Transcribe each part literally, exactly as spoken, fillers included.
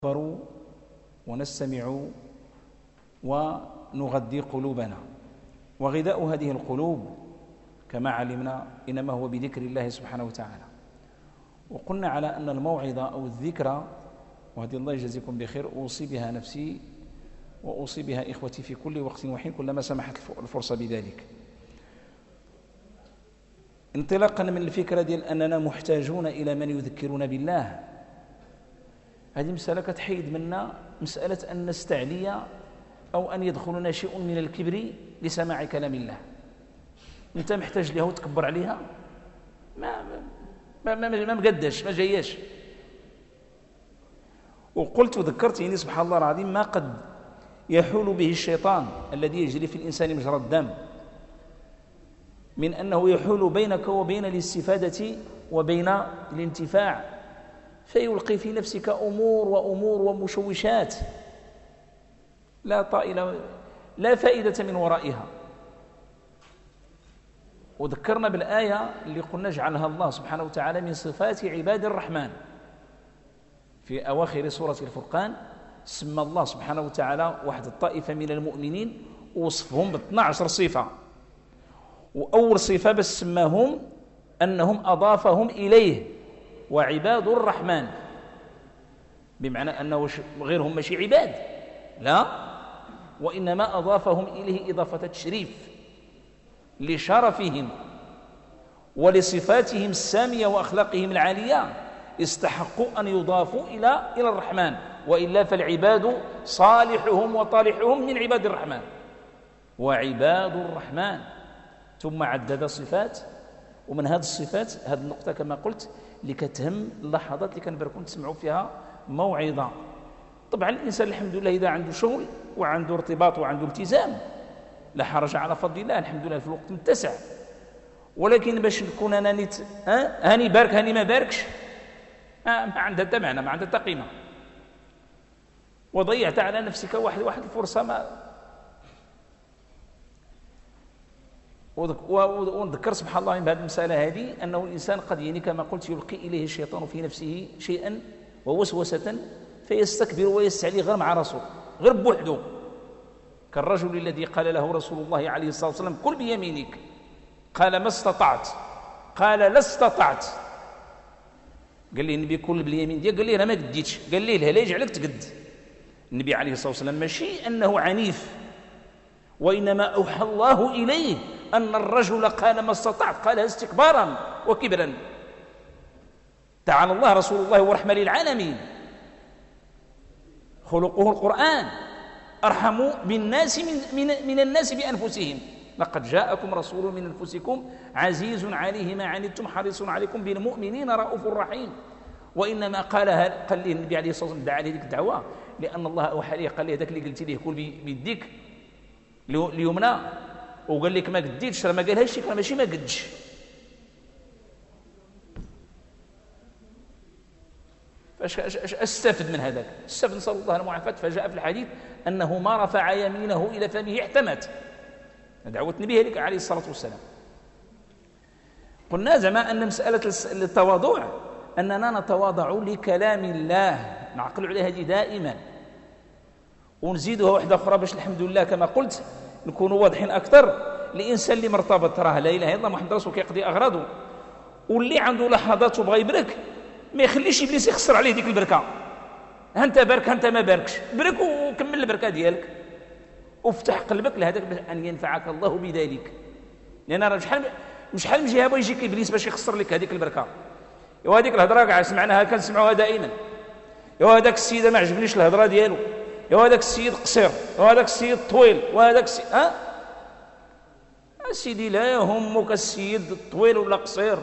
نتدبر ونستمع ونغذي قلوبنا، وغذاء هذه القلوب كما علمنا إنما هو بذكر الله سبحانه وتعالى. وقلنا على أن الموعظة أو الذكرى، وهذه الله يجزيكم بخير، أوصي بها نفسي وأوصي بها إخوتي في كل وقت وحين كلما سمحت الفرصة بذلك، انطلاقا من الفكرة ديال أننا محتاجون إلى من يذكرون بالله. هذه مسألة كتحيد منا مسألة أن نستعلي أو أن يدخلنا شيء من الكبر لسماع كلام الله. أنت محتاج لها وتكبر عليها، ما ما ما, ما مقدش ما جاياش. وقلت وذكرت يعني سبحان الله العظيم ما قد يحول به الشيطان الذي يجري في الإنسان مجرى الدم، من أنه يحول بينك وبين الاستفادة وبين الانتفاع، فيلقي في نفسك أمور وأمور ومشوشات لا طائل لا فائدة من ورائها. وذكرنا بالآية اللي قلنا جعلها الله سبحانه وتعالى من صفات عباد الرحمن في أواخر سورة الفرقان. سمى الله سبحانه وتعالى واحد الطائفة من المؤمنين ووصفهم باثنى عشر صفة، وأول صفة بس سماهم أنهم أضافهم إليه وعباد الرحمن، بمعنى أنه غيرهم ماشي عباد، لا، وإنما أضافهم إليه إضافة تشريف لشرفهم ولصفاتهم السامية وأخلاقهم العالية، استحقوا أن يضافوا إلى إلى الرحمن، وإلا فالعباد صالحهم وطالحهم من عباد الرحمن وعباد الرحمن. ثم عدد صفات، ومن هذه الصفات هذه النقطة كما قلت اللي كتهم اللحظات اللي كنبركم تسمعوا فيها موعظة. طبعا الإنسان الحمد لله إذا عنده شغل وعنده ارتباط وعنده التزام لا حرج على فضل الله، الحمد لله في الوقت متسع، ولكن باش نكون أنا نت ها هاني بارك هاني ما باركش، ما عندها حتى معنى، ما عندها حتى قيمة، وضيعت على نفسك واحد واحد الفرصة. ما ونذكر سبحان الله من بهذه المسألة هذه أنه الإنسان قد يعني كما قلت يلقي إليه الشيطان في نفسه شيئا ووسوسة فيستكبر ويستعلي غير مع رسول غير بوحده، كالرجل الذي قال له رسول الله عليه الصلاة والسلام كل بيمينك، قال ما استطعت، قال لا استطعت. قال لي النبي كل باليمين ديالك، قال لي انا ما قديتش، قال لي لا لا يجعلك تقد. النبي عليه الصلاة والسلام ماشي أنه عنيف، وإنما أوحى الله إليه أن الرجل قال ما استطعت قالها استكبارا وكبرا. تعالى الله رسول الله ورحمة للعالمين، خلقه القرآن، أرحم بالناس من, من, من الناس بأنفسهم. لقد جاءكم رسول من أنفسكم عزيز عليه ما عنتم حريص عليكم بالمؤمنين رؤوف رحيم. وإنما قالها قال لي النبي عليه الصلاة والسلام دعا عليه ذيك الدعوة لأن الله أوحى ليه، قال لي هذاك اللي قلت ليه كل بيديك اليمنى وقال لك ما قديتش، راه ما قالهاش راه ماشي ما قدش. فاش استفد من هذاك؟ استفد نسأل الله المعافاة. فجاء في الحديث أنه ما رفع يمينه إلى فمه احتمت، دعوة النبي لك عليه الصلاة والسلام. قلنا زعما أن مسألة التواضع أننا نتواضع لكلام الله، نعقل عليها هذه دائما، ونزيدها واحدة أخرى باش الحمد لله كما قلت نكونوا واضحين أكثر. الإنسان اللي مرتبط راه لا إله إلا الله محمد رسول كيقضي أغراضه، واللي عنده لحظات وبغى يبرك ما يخليش إبليس يخسر عليه ديك البركة. أنت بارك أنت ما باركش، برك وكمل البركة ديالك وافتح قلبك لهذاك أن ينفعك الله بذلك. لأن راه شحال شحال من جهة بغى يجيك إبليس باش يخسر لك هذيك البركة. يا هذيك الهضرة كاع سمعناها كنسمعوها دائما، يا هذاك السيد ما عجبنيش الهضرة ديالو، يا هذاك السيد قصير، يا هذاك السيد طويل، وهذاك السيد ها سيدي لا يهمك السيد طويل ولا قصير،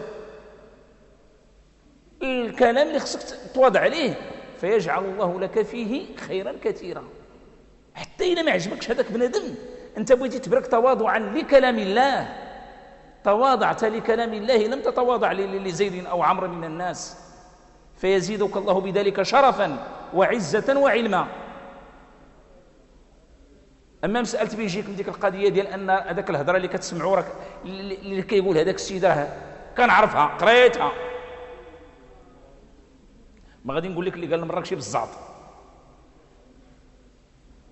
الكلام اللي خصك تواضع عليه فيجعل الله لك فيه خيرا كثيرا. حتى إذا ما عجبكش هذاك بنادم أنت بغيتي تبرك تواضعا لكلام الله، تواضعت لكلام الله لم تتواضع لزيد أو عمرو من الناس، فيزيدك الله بذلك شرفا وعزة وعلما. أما مسألة بيجيك من ديك القضية ديال أن هذاك الهضرة اللي كتسمعوا راك اللي كيقول هذاك السيد راه كنعرفها قريتها، ما غادي نقول لك اللي قال المراكشي بالزعط،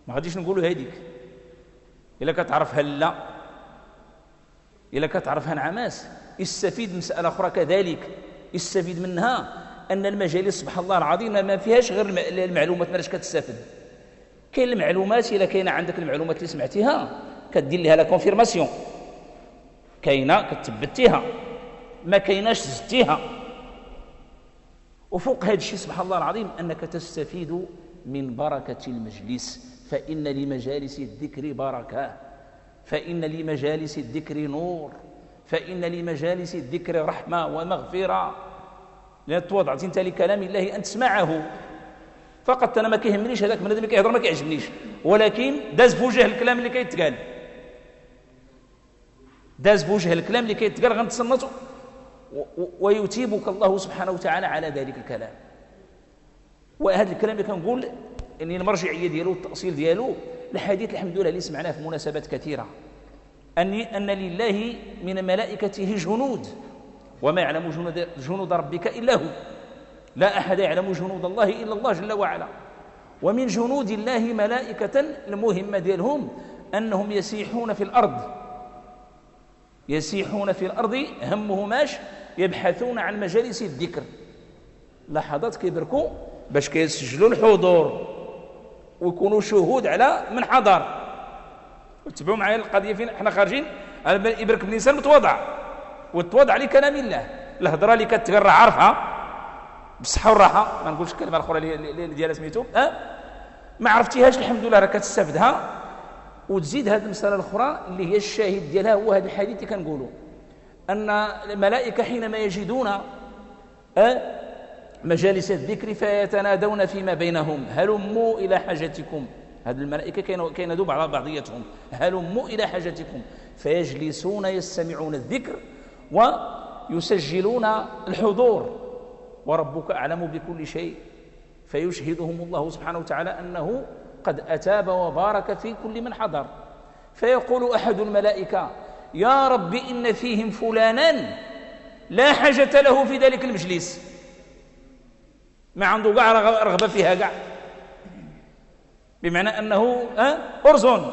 ما غاديش نقولوا هذيك. إلا كتعرفها لا، إلا كتعرفها نعماس. يستفيد مسألة أخرى كذلك، يستفيد منها أن المجالس سبحان الله العظيم ما فيهاش غير المعلومات، مالاش كتستافد. كاين المعلومات، إلا كاينه عندك المعلومات اللي سمعتيها كدير لها لا كونفيرماسيون، كاينه كتثبتيها، ما كايناش زدتيها. وفوق هذا الشيء سبحان الله العظيم أنك تستفيد من بركة المجلس، فإن لمجالس الذكر بركة، فإن لمجالس الذكر نور، فإن لمجالس الذكر رحمة ومغفرة. لأن توضعت أنت لكلام الله أن تسمعه فقط. أنا ما كيهمنيش هذاك من اللي كيهضر ما كيعجبنيش، ولكن داز بوجه الكلام اللي كيتقال، داز بوجه الكلام اللي كيتقال غنتصنته، ويتيبك الله سبحانه وتعالى على ذلك الكلام. وهذا الكلام اللي كنقول ان المرجعيه ديالو التاصيل ديالو الحديث الحمد لله اللي سمعناه في مناسبات كثيره، ان ان لله من ملائكته جنود وما يعلم جنود, جنود ربك الا هو، لا احد يعلم جنود الله الا الله جل وعلا. ومن جنود الله ملائكه المهمه ديالهم انهم يسيحون في الارض، يسيحون في الارض همهماش يبحثون عن مجالس الذكر. لحظات كيبركوا باش كيسجلوا الحضور ويكونوا شهود على من حضر. تبعوا معايا القضيه فين احنا خارجين. يبرك بالانسان متواضع وتواضع لكلام الله، الهضره اللي كتقرا عارفها بالصحه والراحه، ما نقولش الكلمه الاخرى اللي ديالها سميتو أه؟ ما عرفتيهاش الحمد لله راه كتستافدها. وتزيد هذه المساله الاخرى اللي هي الشاهد ديالها هو هذا الحديث اللي كنقولوا ان الملائكه حينما يجدون أه؟ مجالس الذكر فيتنادون فيما بينهم هلموا إلى حاجتكم. هذه الملائكة كينادوا على بعضيتهم هلموا إلى حاجتكم، فيجلسون يستمعون الذكر ويسجلون الحضور، وربك أعلم بكل شيء، فيشهدهم الله سبحانه وتعالى أنه قد أتاب وبارك في كل من حضر. فيقول أحد الملائكة يا رب إن فيهم فلانا لا حاجة له في ذلك المجلس، ما عنده قاع رغبة فيها قاع، بمعنى أنه أرزون.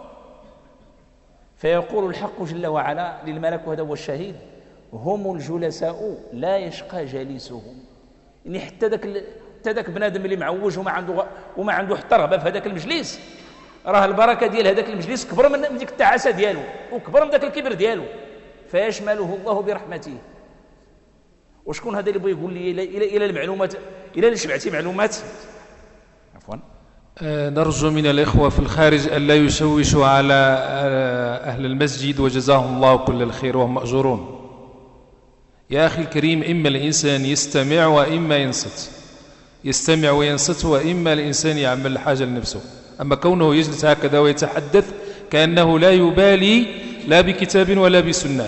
فيقول الحق جل وعلا للملك، وهذا هو الشهيد، هم الجلساء لا يشقى جالسهم. يعني حتى ذاك حتى ذاك بنادم اللي معوج وما عنده وما عنده حتى رغبة في هذاك المجلس، راه البركة ديال هذاك المجلس كبر من ديك التعاسة ديالو وكبر من ذاك الكبر ديالو، فيشمله الله برحمته. وشكون هذا اللي بغى يقول لي الى الى, إلى المعلومات الى اللي شبعتي معلومات؟ عفوا. أه نرجو من الإخوة في الخارج أن لا يشوشوا على أهل المسجد، وجزاهم الله كل الخير وهم مأجورون. يا أخي الكريم، إما الإنسان يستمع وإما ينصت، يستمع وينصت، وإما الإنسان يعمل حاجة لنفسه. أما كونه يجلس هكذا ويتحدث كأنه لا يبالي لا بكتاب ولا بسنة.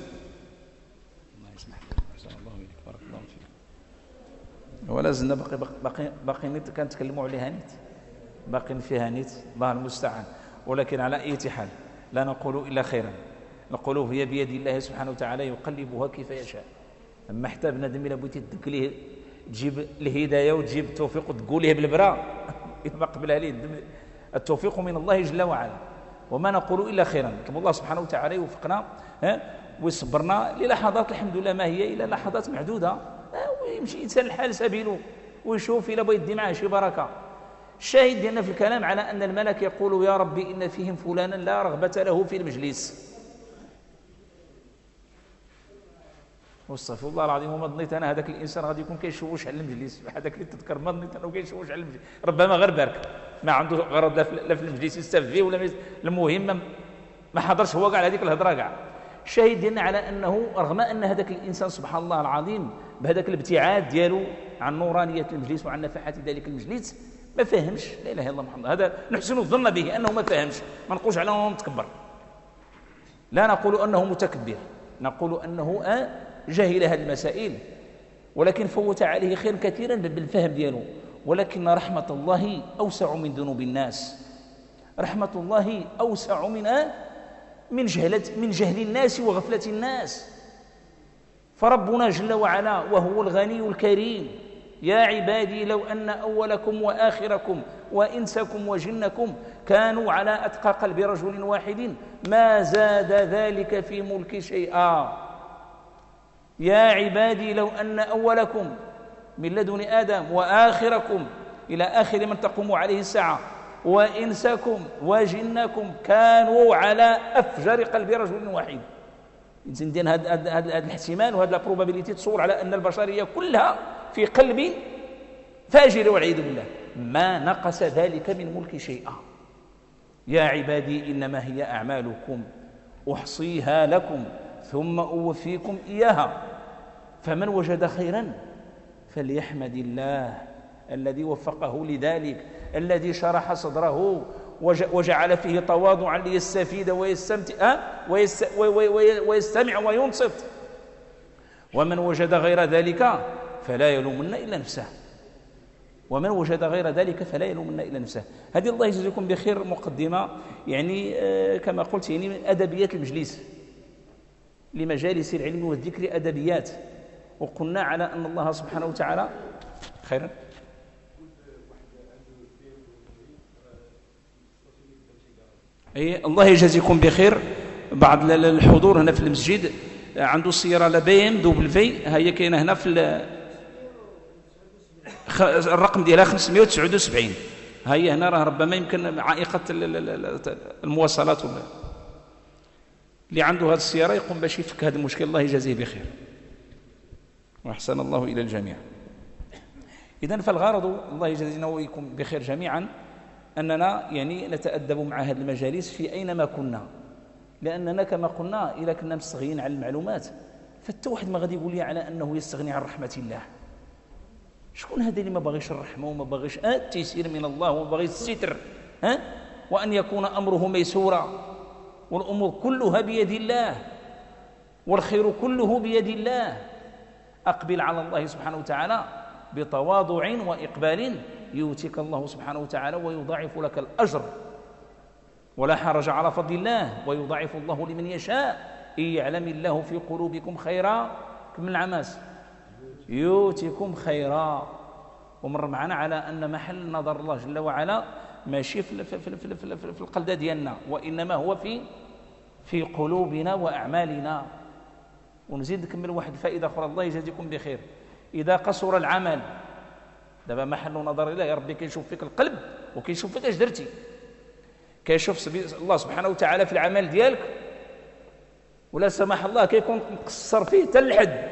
ولا زلنا باقي باقي باقي نيت كنتكلموا عليها نيت، باقي فيها نيت، الله المستعان. ولكن على اي حال لا نقول الا خيرا، نقول هي بيد الله سبحانه وتعالى يقلبها كيف يشاء. اما حتى بنادم الا بغيتي تدك ليه تجيب الهدايه وتجيب التوفيق وتقول ليه بالبرا ما قبلها ليه التوفيق من الله جل وعلا. وما نقول الا خيرا، نطلب الله سبحانه وتعالى يوفقنا ها ويصبرنا للحظات الحمد لله ما هي الا لحظات معدوده، ويمشي إنسان الحال سبيله ويشوف إلى بغى يدي معه شي بركة. الشاهد ديالنا في الكلام على أن الملك يقول يا ربي إن فيهم فلانا لا رغبة له في المجلس. واستغفر الله العظيم، وما ظنيت أنا هذاك الإنسان غادي يكون كيشوش على المجلس، هذاك اللي تذكر ما ظنيت أنه كيشوش على المجلس، ربما غير بارك ما عنده غرض لا في المجلس يستفد فيه ولا المهم ما حضرش هو كاع هذيك الهضرة كاع. الشاهد ديالنا على أنه رغم أن هذاك الإنسان سبحان الله العظيم بهذاك الابتعاد ديالو عن نورانية المجلس وعن نفحات ذلك المجلس ما فهمش لا إله إلا الله محمد، هذا نحسن الظن به أنه ما فهمش، ما نقولش على أنه متكبر، لا نقول أنه متكبر، نقول أنه جهل هذه المسائل، ولكن فوت عليه خير كثيرا بالفهم ديالو. ولكن رحمة الله أوسع من ذنوب الناس، رحمة الله أوسع من من جهل من جهل الناس وغفلة الناس. فربنا جل وعلا وهو الغني الكريم يا عبادي لو أن أولكم وآخركم وإنسكم وجنكم كانوا على أتقى قلب رجل واحد ما زاد ذلك في ملك شيئا. يا عبادي لو أن أولكم من لدن آدم وآخركم إلى آخر من تقوم عليه الساعة وإنسكم وجنكم كانوا على أفجر قلب رجل واحد. إذن هذا الاحتمال وهذا البروبابيليتي تصور على أن البشرية كلها في قلب فاجر والعياذ بالله، ما نقص ذلك من ملك شيئا. يا عبادي إنما هي أعمالكم أحصيها لكم ثم أوفيكم إياها، فمن وجد خيرا فليحمد الله الذي وفقه لذلك، الذي شرح صدره وجعل فيه تواضعا ليستفيد ويستمتع ويستمع وينصت. ومن وجد غير ذلك فلا يلومن إلا نفسه ومن وجد غير ذلك فلا يلومن إلا نفسه. هذه الله يجزيكم بخير مقدمة، يعني آه كما قلت يعني من أدبيات المجلس، لمجالس العلم والذكر أدبيات، وقلنا على أن الله سبحانه وتعالى خيرا. أي الله يجزيكم بخير. بعض الحضور هنا في المسجد عنده سيارة لا بي ام دبليو، هي كاينه هنا في الرقم ديالها خمسمائة وتسعة وسبعين، هي هنا راه ربما يمكن عائقة المواصلات ولا اللي عنده هذه السيارة يقوم باش يفك هذا المشكل. الله يجازيه بخير وأحسن الله إلى الجميع. إذن فالغرض الله يجازينا وإياكم بخير جميعا أننا يعني نتأدب مع هذه المجالس في أينما كنا، لأننا كما قلنا إذا كنا مستغنين عن المعلومات فالتو واحد ما غادي يقول لي على أنه يستغني عن رحمة الله. شكون هذا اللي ما باغيش الرحمة وما باغيش آه التيسير من الله وما باغيش الستر ها وأن يكون أمره ميسورا، والأمور كلها بيد الله والخير كله بيد الله. أقبل على الله سبحانه وتعالى بتواضع وإقبال يؤتيك الله سبحانه وتعالى ويضاعف لك الأجر، ولا حرج على فضل الله ويضاعف الله لمن يشاء. إن يعلم الله في قلوبكم خيرا من العماس يؤتكم خيرا. ومر معنا على أن محل نظر الله جل وعلا ماشي في, في, في, في, في, في القلدة ديالنا، وإنما هو في في قلوبنا وأعمالنا. ونزيد نكمل واحد فائدة أخرى الله يجزيكم بخير. إذا قصر العمل دابا محل نظر الله، يا ربي كيشوف فيك القلب وكيشوف فيك اش درتي، كيشوف الله سبحانه وتعالى في العمل ديالك، ولا سمح الله كيكون مقصر فيه حتى الحد،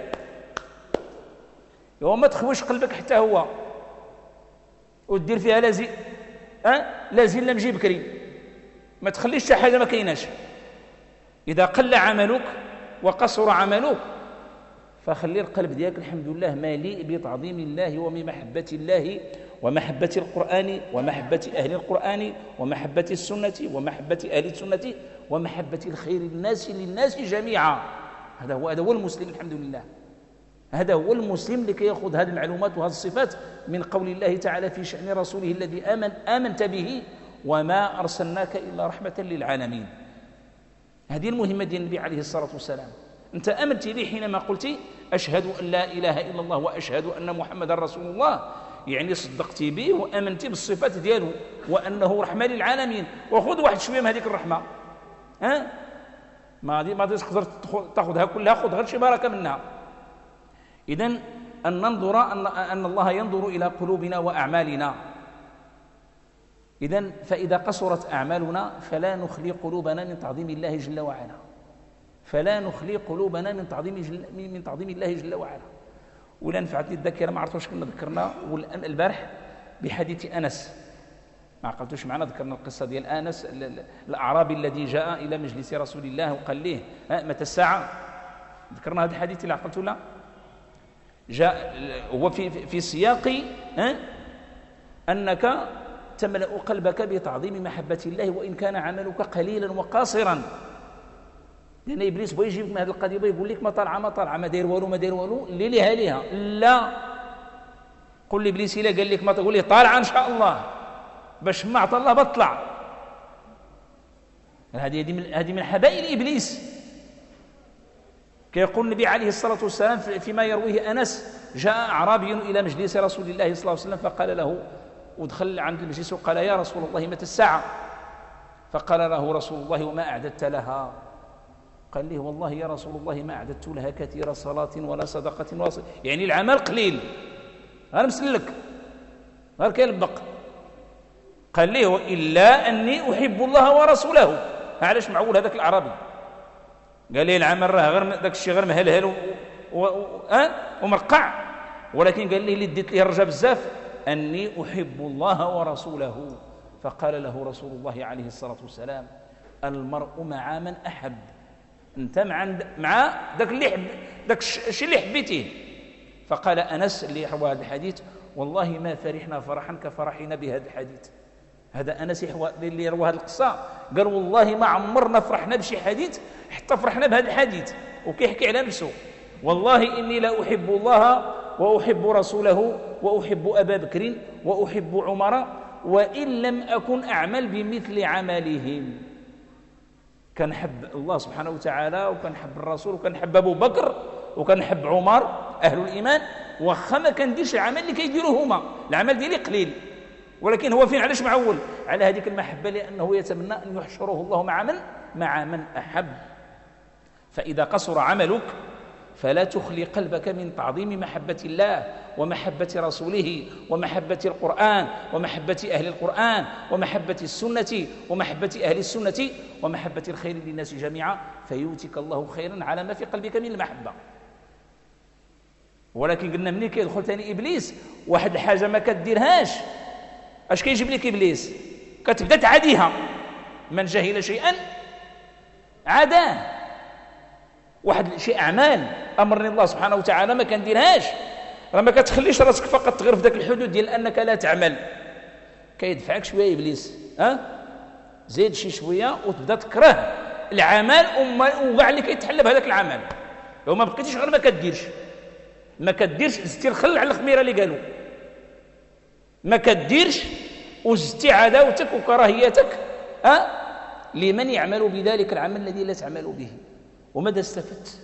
وما تخويش قلبك حتى هو ودير فيها لازم أه؟ لازم لم جيب كريم، ما تخليش حتى حاجه ما كايناش. اذا قل عملك وقصر عملك فخلي القلب ديالك الحمد لله مليء بتعظيم الله وبمحبه الله ومحبه القرآن ومحبه اهل القرآن ومحبه السنه ومحبه اهل السنه ومحبه الخير الناس للناس جميعا. هذا هو هذا هو المسلم الحمد لله. هذا هو المسلم لكي يأخذ هذه المعلومات وهذه الصفات من قول الله تعالى في شأن رسوله الذي آمن آمنت به وما أرسلناك إلا رحمة للعالمين. هذه المهمة دي النبي عليه الصلاة والسلام. أنت آمنت لي حينما قلت أشهد أن لا إله إلا الله وأشهد أن محمد رسول الله، يعني صدقت به وآمنت بالصفات دياله وأنه رحمة للعالمين. وخذ واحد شوية من هذيك الرحمة ها ما دي ما تقدر تاخذها كلها، خذ غير شي بركة منها. إذن أن ننظر أن, أن الله ينظر إلى قلوبنا وأعمالنا. إذن فإذا قصرت أعمالنا فلا نخلي قلوبنا من تعظيم الله جل وعلا، فلا نخلي قلوبنا من تعظيم جل من تعظيم الله جل وعلا. ولا نفعتني الذاكرة ما عرفت واش كنا ذكرنا البارح بحديث أنس، ما عقلتوش معنا ذكرنا القصة ديال أنس الأعرابي الذي جاء إلى مجلس رسول الله وقال له متى الساعة. ذكرنا هذا الحديث اللي عقلته لا جاء هو في في سياق أنك تملأ قلبك بتعظيم محبة الله وإن كان عملك قليلا وقاصرا. لأن إبليس بغى يجيبك من هذه القضية يقول لك ما طالعة ما طالعة ما داير والو ما داير والو اللي ليها ليها. لا، قل لإبليس إلا قال لك ما تقول لي طالعة إن شاء الله باش ما عطى الله بطلع. هذه من هذه من حبائل إبليس. كيقول النبي عليه الصلاة والسلام فيما يرويه أنس جاء أعرابي إلى مجلس رسول الله صلى الله عليه وسلم فقال له، ودخل عند المجلس وقال: يا رسول الله متى الساعة؟ فقال له رسول الله: وما أعددت لها؟ قال له: والله يا رسول الله ما أعددت لها كثير صلاة ولا صدقة ولا صلاة. يعني العمل قليل، غير مسلك، غير كيلبق. قال له: إلا أني أحب الله ورسوله. علاش معول هذاك الأعرابي؟ قال لي العمل راه غير داك الشيء غير مهلهل و... و... و... أه؟ ومرقع، ولكن قال لي اللي ديت لي الرجاء بزاف أني أحب الله ورسوله. فقال له رسول الله عليه الصلاة والسلام: المرء مع من أحب. أنت مع مع داك اللي حب، داك الشيء اللي حبيتيه. فقال أنس اللي روى هذا الحديث: والله ما فرحنا فرحا كفرحنا بهذا الحديث. هذا أنس اللي روى هذه القصة قال: والله ما عمرنا فرحنا بشي حديث حتى فرحنا بهذا الحديث. وكيحكي على نفسه: والله إني لا أحب الله وأحب رسوله وأحب أبا بكر وأحب عمر وإن لم أكن أعمل بمثل عملهم. كنحب الله سبحانه وتعالى وكنحب الرسول وكنحب أبو بكر وكنحب عمر أهل الإيمان، وخا ما كنديرش العمل اللي كيديروه هما. العمل ديالي قليل، ولكن هو فين علاش معول على هذيك المحبة؟ لأنه يتمنى أن يحشره الله مع من؟ مع من أحب. فإذا قصر عملك فلا تخلي قلبك من تعظيم محبة الله ومحبة رسوله ومحبة القرآن ومحبة أهل القرآن ومحبة السنة ومحبة أهل السنة ومحبة الخير للناس جميعا، فيؤتك الله خيرا على ما في قلبك من المحبة. ولكن قلنا منين كيدخل ثاني إبليس واحد الحاجة ما كديرهاش، اش كيجيب لك إبليس؟ كتبدا تعاديها. من جهل شيئا عاداه. واحد شيء أعمال أمرني الله سبحانه وتعالى ما كنديرهاش، راه ما كتخليش راسك فقط تغير في ذاك الحدود ديال أنك لا تعمل. كيدفعك شوية إبليس، ها أه؟ زيد شي شوية وتبدا تكره العمل وكاع اللي كيتحل بهذاك العمل. لو ما بقيتيش غير ما كديرش، ما كديرش زدتي الخل على الخميرة اللي قالوا، ما كديرش وزدتي عداوتك وكراهيتك أه؟ لمن يعمل بذلك العمل الذي لا تعمل به. وماذا استفدت؟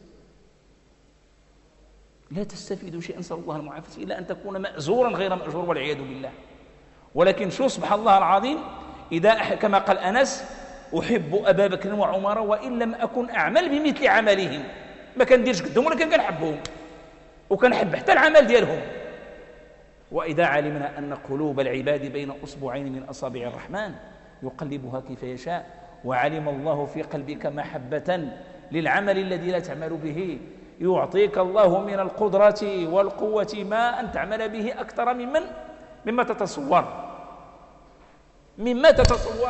لا تستفيد شيئا، نسأل الله المعافاة، إلا أن تكون مأزورا غير مأجور والعياذ بالله. ولكن شو سبحان الله العظيم، إذا كما قال أنس: أحب أبا بكر وعمر وإن لم أكن أعمل بمثل عملهم. ما كنديرش قدهم ولكن كنحبهم وكنحب حتى العمل ديالهم. وإذا علمنا أن قلوب العباد بين أصبعين من أصابع الرحمن يقلبها كيف يشاء، وعلم الله في قلبك محبة للعمل الذي لا تعمل به، يعطيك الله من القدرة والقوة ما أن تعمل به أكثر ممن مما تتصور مما تتصور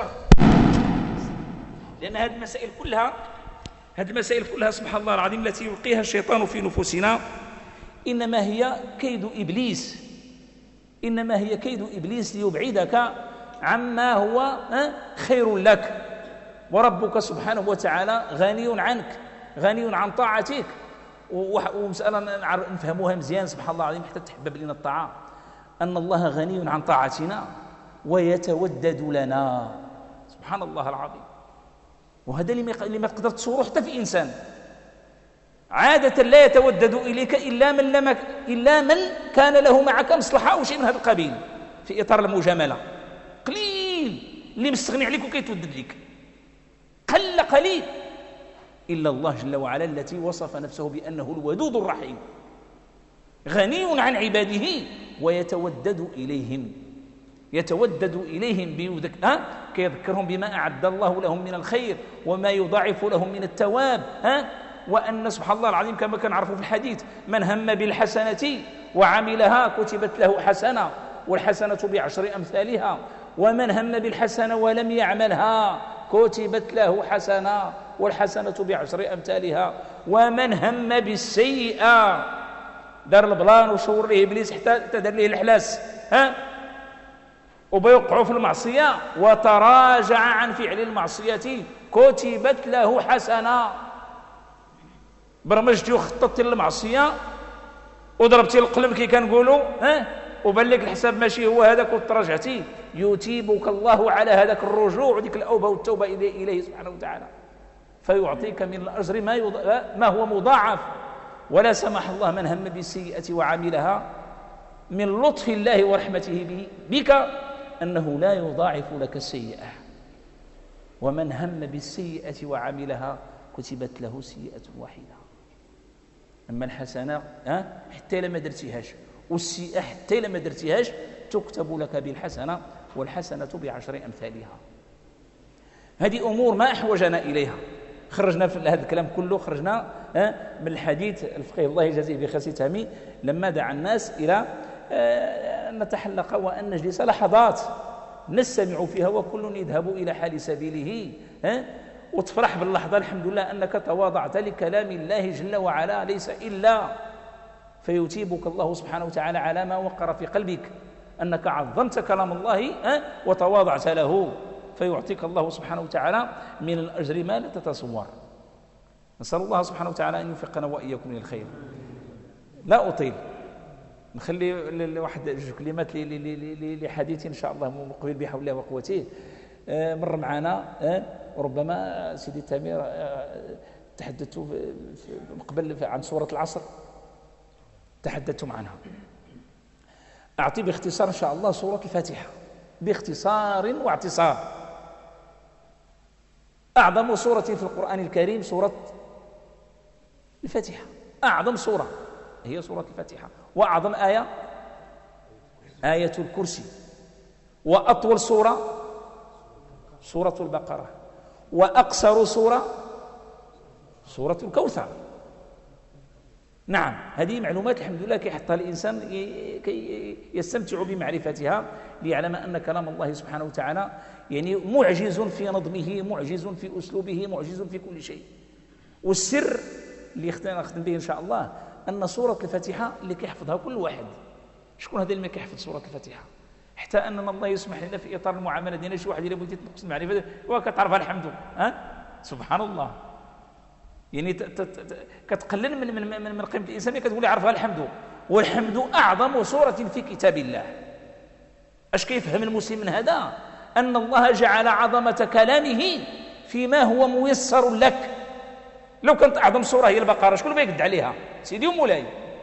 لأن هذه المسائل كلها هذه المسائل كلها سبحان الله العظيم التي يلقيها الشيطان في نفوسنا إنما هي كيد إبليس، إنما هي كيد إبليس ليبعدك عما هو خير لك. وربك سبحانه وتعالى غني عنك، غني عن طاعتك. ومسألة نفهموها مزيان سبحان الله العظيم حتى تحبب لنا الطاعة، أن الله غني عن طاعتنا ويتودد لنا سبحان الله العظيم. وهذا اللي ما تقدر تصوره حتى في إنسان. عادة لا يتودد إليك إلا من لم إلا من كان له معك مصلحة أو شيء من هذا القبيل في إطار المجاملة. قليل اللي مستغني عليك وكيتودد لك، قل قليل، إلا الله جل وعلا التي وصف نفسه بأنه الودود الرحيم، غني عن عباده ويتودد إليهم، يتودد إليهم بيذك... ها؟ كيذكرهم بما أعد الله لهم من الخير وما يضاعف لهم من الثواب، ها؟ وأن سبحان الله العظيم كما كان عرفوا في الحديث: من هم بالحسنة وعملها كتبت له حسنة والحسنة بعشر أمثالها، ومن هم بالحسنة ولم يعملها كتبت له حسنة والحسنة بعشر أمثالها، ومن هم بالسيئة دار البلان وشور له إبليس حتى دار له الإحلاس، ها؟ وبيوقعوا في المعصية وتراجع عن فعل المعصية كتبت له حسنة. برمجتي وخططتي للمعصية وضربتي القلم كي كنقولوا، ها؟ وبان لك الحساب ماشي هو هذاك وتراجعتي، يتيبك الله على هذاك الرجوع وديك الأوبة والتوبة إليه سبحانه وتعالى، فيعطيك من الأجر ما, يض... ما هو مضاعف ولا سمح الله من هم بالسيئة وعملها من لطف الله ورحمته بك أنه لا يضاعف لك السيئة، ومن هم بالسيئة وعملها كتبت له سيئة واحدة. أما الحسنة حتى لما درتيهاش، والسيئة حتى لما درتيهاش تكتب لك بالحسنة، والحسنة بعشر أمثالها. هذه أمور ما أحوجنا إليها. خرجنا في هذا الكلام كله خرجنا من الحديث الفقيه الله يجازيه بخير تامي لما دعا الناس إلى أن نتحلق وأن نجلس لحظات نستمع فيها وكل يذهب إلى حال سبيله، وتفرح باللحظة الحمد لله أنك تواضعت لكلام الله جل وعلا، ليس إلا فيتيبك الله سبحانه وتعالى على ما وقر في قلبك، أنك عظمت كلام الله وتواضعت له، فيعطيك الله سبحانه وتعالى من الأجر ما لا تتصور. نسأل الله سبحانه وتعالى أن يوفقنا وإياكم من الخير. لا أطيل، نخلي واحد جوج كلمات لحديث إن شاء الله مقبل بحول الله وقوته. مر معنا وربما سيدي تامر تحدثت قبل عن سورة العصر، تحدثتم عنها. أعطي باختصار إن شاء الله سورة الفاتحة باختصار واعتصار. أعظم سورة في القرآن الكريم سورة الفاتحة، أعظم سورة هي سورة الفاتحة، وأعظم آية آية الكرسي، وأطول سورة سورة البقرة، وأقصر سورة سورة الكوثر. نعم، هذه معلومات الحمد لله كيحطها الإنسان كي يستمتع بمعرفتها، ليعلم أن كلام الله سبحانه وتعالى يعني معجز في نظمه، معجز في أسلوبه، معجز في كل شيء. والسر اللي نختم به إن شاء الله أن سورة الفاتحة اللي كيحفظها كل واحد. شكون هذا اللي كيحفظ سورة الفاتحة؟ حتى أننا الله يسمح لنا في إطار المعاملة ديالنا شي واحد إلا بغيتي تنقص المعرفة وكتعرفها الحمد ها سبحان الله، يعني كتقلل من من من, من قيمة الإنسان كتقول يعرفها الحمد. والحمد أعظم سورة في كتاب الله. اش كيفهم المسلم من هذا؟ أن الله جعل عظمة كلامه فيما هو ميسر لك. لو كانت أعظم سورة هي البقرة شكون بيقد عليها؟ سيدي ومولاي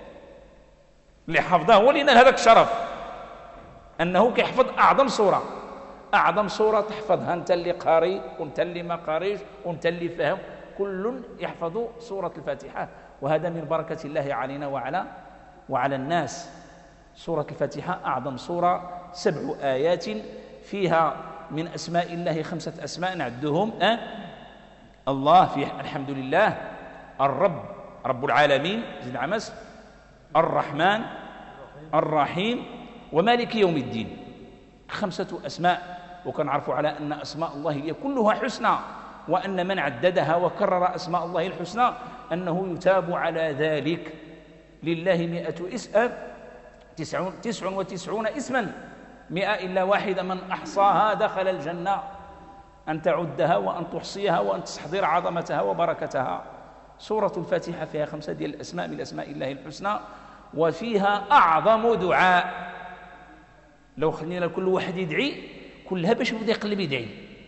اللي حفظها هو اللي ينال هذاك الشرف، أنه كيحفظ أعظم سورة. أعظم سورة تحفظها أنت اللي قاري وأنت اللي ما قاريش وأنت اللي فهم، كل يحفظ سورة الفاتحة، وهذا من بركة الله علينا وعلى وعلى الناس. سورة الفاتحة أعظم سورة، سبع آيات فيها من أسماء الله خمسة أسماء نعدهم أه؟ الله فيه الحمد لله، الرب رب العالمين زين عمس، الرحمن الرحيم، ومالك يوم الدين. خمسة أسماء، وكنعرفوا على أن أسماء الله هي كلها حسنى، وأن من عددها وكرر أسماء الله الحسنى أنه يتاب على ذلك. لله مئة اسم تسعون, تسع وتسعون اسما، مئة إلا واحدة من أحصاها دخل الجنة. أن تعدها وأن تحصيها وأن تستحضر عظمتها وبركتها. سورة الفاتحة فيها خمسة ديال الأسماء من أسماء الله الحسنى، وفيها أعظم دعاء. لو خلينا كل واحد يدعي كلها باش يبدا يقلب يدعي،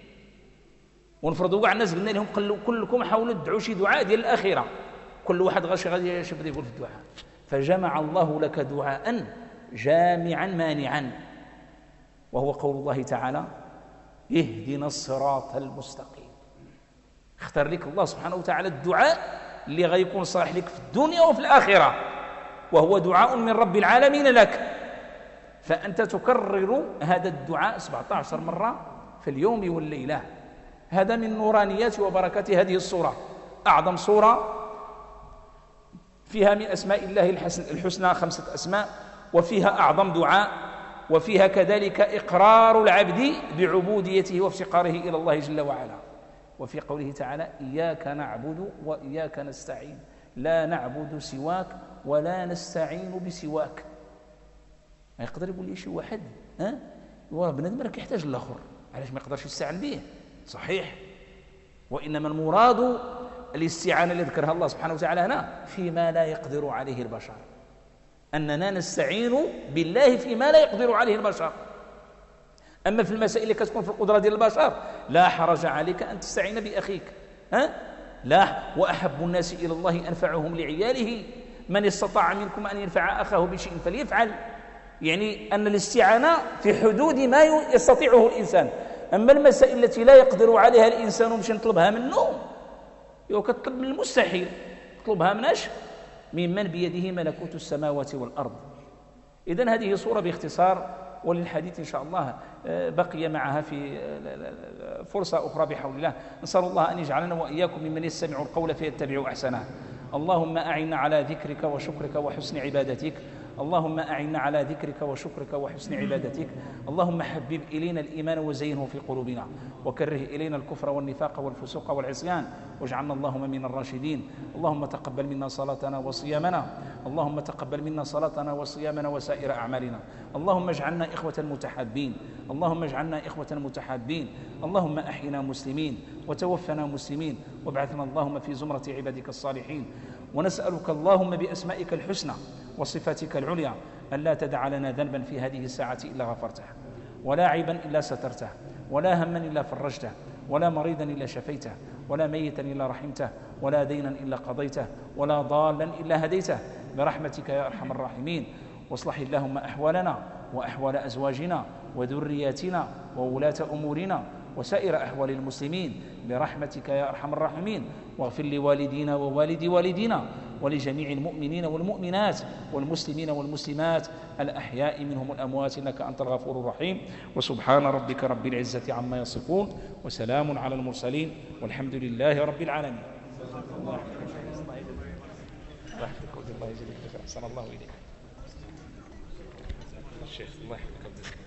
ونفرضوا كاع الناس قلنا لهم كلكم حاولوا تدعوا شي دعاء ديال الآخرة، كل واحد غاشي غادي يبدا يقول في الدعاء. فجمع الله لك دعاء جامعا مانعا، وهو قول الله تعالى اهدنا الصراط المستقيم. اختار لك الله سبحانه وتعالى الدعاء اللي غيكون صالح لك في الدنيا وفي الآخرة، وهو دعاء من رب العالمين لك. فأنت تكرر هذا الدعاء سبعة عشر مرة في اليوم والليلة. هذا من نورانيات وبركات هذه السورة. أعظم سورة فيها من أسماء الله الحسنى خمسة أسماء، وفيها أعظم دعاء، وفيها كذلك إقرار العبد بعبوديته وافتقاره إلى الله جل وعلا. وفي قوله تعالى إياك نعبد وإياك نستعين، لا نعبد سواك ولا نستعين بسواك. ما يقدر يقول لي شي واحد ها هو بنادم راه كيحتاج للاخر، علاش ما يقدرش يستعان به؟ صحيح، وإنما المراد الاستعانة اللي ذكرها الله سبحانه وتعالى هنا فيما لا يقدر عليه البشر، أننا نستعين بالله فيما لا يقدر عليه البشر. أما في المسائل اللي كتكون في القدرة ديال البشر لا حرج عليك أن تستعين بأخيك ها؟ لا، وأحب الناس إلى الله أنفعهم لعياله. من استطاع منكم أن ينفع أخاه بشيء فليفعل، يعني أن الاستعانة في حدود ما يستطيعه الإنسان. أما المسائل التي لا يقدر عليها الإنسان ومش نطلبها منه، يو كتطلب من المستحيل، تطلبها مناش ممن بيده ملكوت السماوات والأرض. إذن هذه صورة باختصار، وللحديث إن شاء الله بقي معها في فرصة أخرى بحول الله. نسأل الله أن يجعلنا وإياكم ممن يستمع القول فيتبع أحسنه. اللهم أعنا على ذكرك وشكرك وحسن عبادتك. اللهم أعنا على ذكرك وشكرك وحسن عبادتك. اللهم حبب إلينا الإيمان وزينه في قلوبنا، وكره إلينا الكفر والنفاق والفسوق والعصيان، واجعلنا اللهم من الراشدين. اللهم تقبل منا صلاتنا وصيامنا. اللهم تقبل منا صلاتنا وصيامنا وسائر أعمالنا. اللهم اجعلنا إخوة متحابين. اللهم اجعلنا إخوة متحابين. اللهم أحينا مسلمين وتوفنا مسلمين، وابعثنا اللهم في زمرة عبادك الصالحين. ونسألك اللهم بأسمائك الحسنى وصفاتك العليا أن لا تدع لنا ذنبا في هذه الساعة إلا غفرته، ولا عيبا إلا سترته، ولا هما إلا فرجته، ولا مريضا إلا شفيته، ولا ميتا إلا رحمته، ولا دينا إلا قضيته، ولا ضالا إلا هديته، برحمتك يا أرحم الراحمين. واصلح اللهم أحوالنا وأحوال أزواجنا وذرياتنا وولاة أمورنا وسائر أحوال المسلمين برحمتك يا أرحم الراحمين. واغفر لوالدينا ووالد والدينا ولجميع المؤمنين والمؤمنات والمسلمين والمسلمات الأحياء منهم الأموات، إنك أنت الغفور الرحيم. وسبحان ربك رب العزة عما يصفون، وسلام على المرسلين، والحمد لله رب العالمين. الله يحفظك الله يجزيك خير. أحسن الله إليك الشيخ. الله يحفظك.